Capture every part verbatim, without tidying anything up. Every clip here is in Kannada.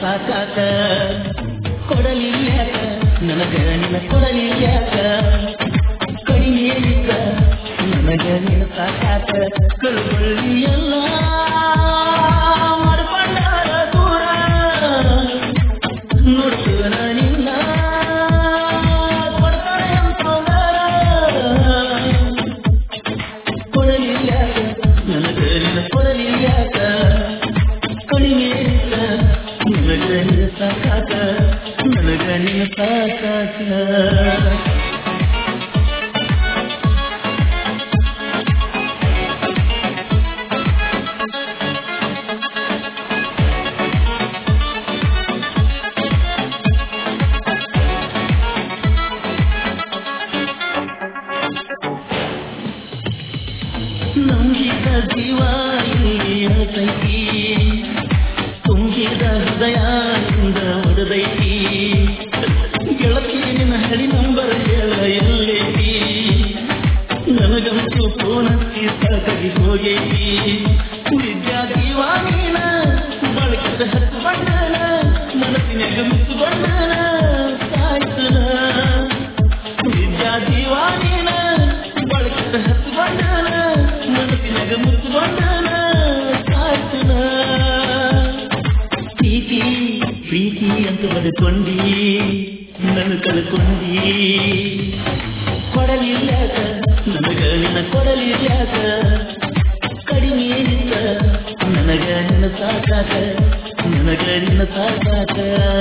ಸಾಕಾಕ ಕೊಡಲಿಲ್ಯಾಕ ನನಗ ನಿನ್ನ ಕೊಡಲಿಲ್ಯಾಕ ಕಡಿಮೆ ಇದ್ದ ನನಗ ನಿನ್ನ ಸಾಕಾಕ ಕಳುಬಳ್ಳಿ ಎಲ್ಲ ಮಾಡ್ಕೊಂಡಾರ ದೂರ ನೋಡ್ತೇನ ನಿನ್ನ ಕೊಡ್ತಾರೆ ಅಂತಂದಾರ ಕೊಡಲಿಲ್ಯಾಕ ನನಗ ನಿನ್ನ ಕೊಡಲಿಲ್ಯಾಕ ಕಡಿಮೆ ಇದ್ದ ನನಗ ನಿನ್ನ ಸಾಕಾಕ ನನಗ ನಿನ್ನ ಸಾಕಾಕ ನಂಬಿದ ಜೀವ ಇಳಿಯತೈತಿ ತುಂಬಿದ ಹೃದಯದಿಂದ ಒಡೆದೈತಿ ಗೆಳತಿ ನಿನ್ನ ಹಳಿ ನಂಬರ್ ಹೇಳ ಎಲ್ಲೈತಿ ನನಗಂತೂ ಫೋನ್ ಹಚ್ಚಿ ಸಾಕಾಗಿ ಹೋಗೈತಿ ವಿದ್ಯಾ ಜೀವ ನೀನ ಬಳಕದ ಹತ್ತು ಬಣ್ಣನ ಮನಸ್ಸಿನಾಗ ಮುತ್ತು ಬಣ್ಣನ ಸಾಯ್ತನ ವಿದ್ಯಾ ಜೀವ ನೀನ ಬಳಕದ ಹತ್ತು ಬಣ್ಣನ ಮನಸ್ಸಿನಾಗ ಮುತ್ತು ಬಣ್ಣನ ಸಾಯ್ತನ ಪ್ರೀತಿ ಪ್ರೀತಿ ಅಂತ ಬದುಕೊಂಡಿ ನನ್ನ ಕಳ್ಕೊಂಡಿ ಕೊಡಲಿಲ್ಯಾಕ ನನಗ ನಿನ್ನ ಕೊಡಲಿಲ್ಯಾಕ ಕಡಿಮೆ ಇದ್ದ ನನಗ ನಿನ್ನ ಸಾಕಾಕ ನನಗ ನಿನ್ನ ಸಾಕಾಕ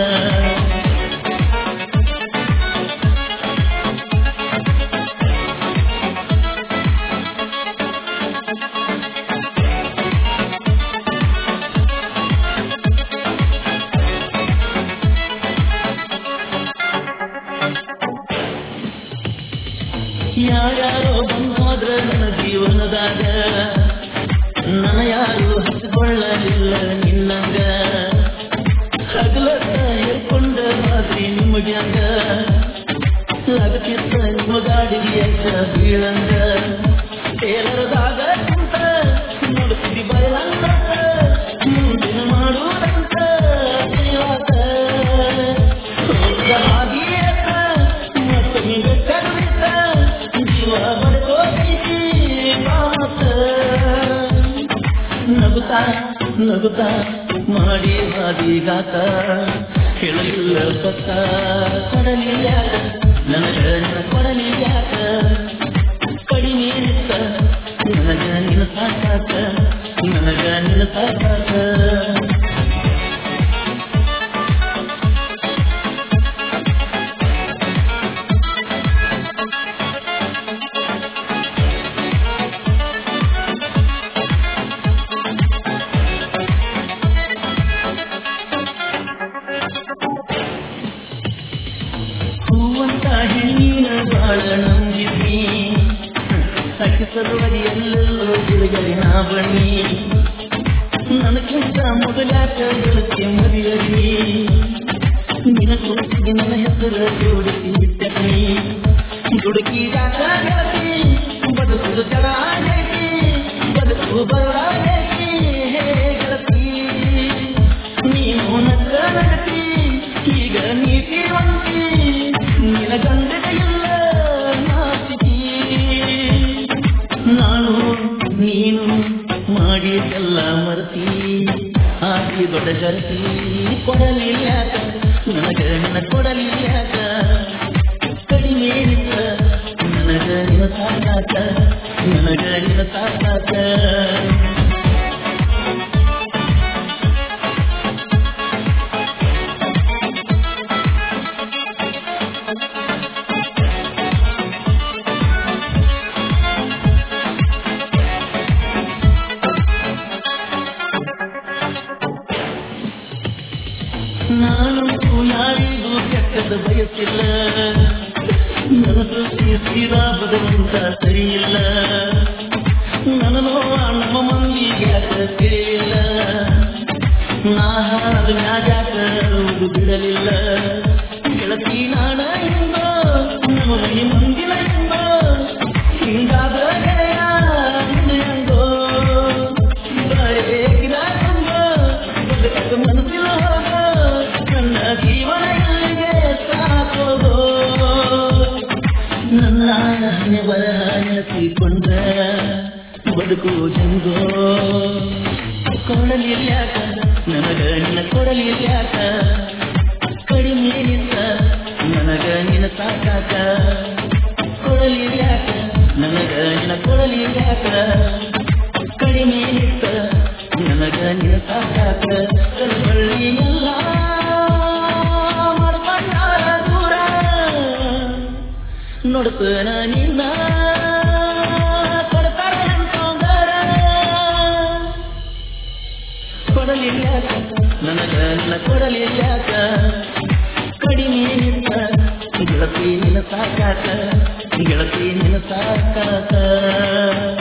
ಯಾರ್ಯಾರೋ ಬಂದೋದ್ರ ನನ್ನ ಜೀವನದಾಗ ನನ್ನ ಯಾರು ಹಚ್ಚಿಕೊಳ್ಳಲಿಲ್ಲ ನಿನ್ನಂಗ ಹಗಲತ್ತ ಹೇಳ್ಕೊಂಡ ಮಾತ್ರಿ ನಿಮಗ್ಯಾಂಗ ಆಗತಿತ್ತ ನಿಮ್ಮ ಗಾಡಿಗೆ ಬೀಳಂಗ ಟೇಲರ್ದಾಗ ಕುಂತ ನೋಡ್ತಿದ್ದಿ ಬಯಲಂತ ಮುಂದಿನ ಮಾಡುವುದಂತ ಜೀವಾತ ಹಾಗೆಯತ್ತ ಮತ್ತು ನಿಂಗೆ ಕರುವಿತ ಜೀವ ಬಡ್ಕೋತೈತಿ ಮಾತ ನಗುತ್ತಾ ನಗುತ್ತಾ ಮಾಡಿ ಹಾದಿಗಾತ ಹೇಳಲಿಲ್ಲ ಸತ್ತ ಕೊಡಲಿಲ್ಯಾಕ ನನಗ ನಿನ್ನ ಕೊಡಲಿಲ್ಯಾಕ ಕಡಿಮೆ ಇತ್ತ ನನಗ ನಿನ್ನ ಸಾಕಾಕ ನನಗ ನಿನ್ನ ಸಾಕಾಕ ಹೂವಂತ ಹೆಣ್ಣಿನ ಬಾಳ ನಂಬಿದ್ನಿ ಅಕ್ಕಿ ಸಲುವಾಗಿ ಎಲ್ಲೆಲ್ಲೋ ತಿರುಗಲಿ ನಾ ಬನ್ನಿ ನನಗಿಂತ ಮೊದಲಾಕ ಗೆಳತಿ ಮರಿಯಲಿ ನಿನ್ನ ಕುರಿತಿಗೆ ನನ್ನ ಹೆಸರು ಜೋಡಿಸಿ ಬಿಟ್ಟನಿ ದುಡುಕಿದಾಗ ಗೆಳತಿ ಬದುಕು ಜಡ ಆಗೈತಿ ಬದುಕು ಬದಲಾಗೈತಿ ಹೇ ಗೆಳತಿ ನೀನು ನಕ್ಕ ನಗತಿ ಈಗ ನೀತಿವಂತಿ ನಿನ ಗಂಡಗ ಇಲ್ಲ ನಾಚಿತಿ ನಾನು ನೀನು ಮಾಡಿದ್ದೆಲ್ಲ ಮರತಿ ಆಗಿ ದೊಡ್ಡ ಜರತಿ ಕೊಡಲಿಲ್ಯಾಕ ನನಗ ನಿನ್ನ ಕೊಡಲಿಲ್ಯಾಕ ಕಡಿಮೆ ಇತ್ತ ನನಗ ನಿನ್ನ ಸಾಕಾಕ ನನಗ ನಿನ್ನ ಸಾಕಾಕ ನಾನು ಯಾರಿಗೂ ಕೆಟ್ಟದ ಬಯಸಿಲ್ಲ ನನ್ನ ದೃಷ್ಟಿ ತೀರಾ ಬದಲಂತ ಸರಿಯಿಲ್ಲ ನನ್ನ ನೋವ ನಮ್ಮ ಮಂದಿಗೆ ಯಾಕ ತಿಳಿಯಿಲ್ಲ ನಾ ಹಾದು ಮ್ಯಾಗ್ಯಾಕ ಬಿಡಲಿಲ್ಲ ಗೆಳತಿ ನಾಣ ಎಂದೋ ನಮ್ಮ ಮನೆ ಮಂದಿನ ಎಂದೋ ಹಿಂಗಾದ ಗೆಳೆಯ ಎಂದೋ ಬರೇ ಗಿಡ ಎಂದೋ ಬದುಕ ಮನಸ್ಸಿನ ಹೋಗ ಬರಹ ನೆನೆಸಿಕೊಂಡ ಬದುಕು ಜಂಗೋ ಕೊಡಲಿಲ್ಯಾಕ ನನಗ ನಿನ್ನ ಕೊಡಲಿಲ್ಯಾಕ ಕಡಿಮೆ ನಿಂತ ನನಗ ನಿನ್ನ ಸಾಕಾಕ ಕೊಡಲಿಲ್ಯಾಕ ನನಗ ನಿನ್ನ ಕೊಡಲಿಲ್ಯಾಕ ಕಡಿಮೆ ನಿಂತ ನನಗ ನಿನ್ನ ಸಾಕಾಕ ಕಲ್ಬಳ್ಳಿ ಎಲ್ಲ ಮಾಡ್ಕೊಂಡಾರ ದೂರ ನೋಡ್ತೇನ ನಿನ್ನ ಕೊಡ್ತಾರ ಅನ್ಕೊಂಡಾರ ಕೊಡಲಿಲ್ಯಾಕ ನನಗ ನಿನ್ನ ಕೊಡಲಿಲ್ಯಾಕ ಕಡಿಮೆ ನಿಂತ ಗೆಳತಿ ನಿನ್ನ ಸಾಕಾಕ ಗೆಳತಿ ನಿನ್ನ ಸಾಕಾಕ